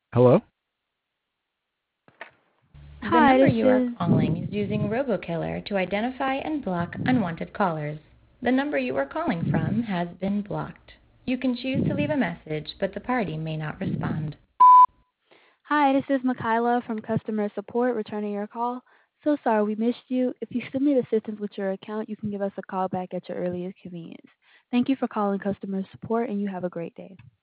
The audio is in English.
Hello? The Hi, number this you are is. calling is using RoboKiller to identify and block unwanted callers. The number you are calling from has been blocked. You can choose to leave a message, but the party may not respond. Hi, this is Makayla from customer support returning your call. So sorry we missed you. If you still need assistance with your account, you can give us a call back at your earliest convenience. Thank you for calling customer support and you have a great day.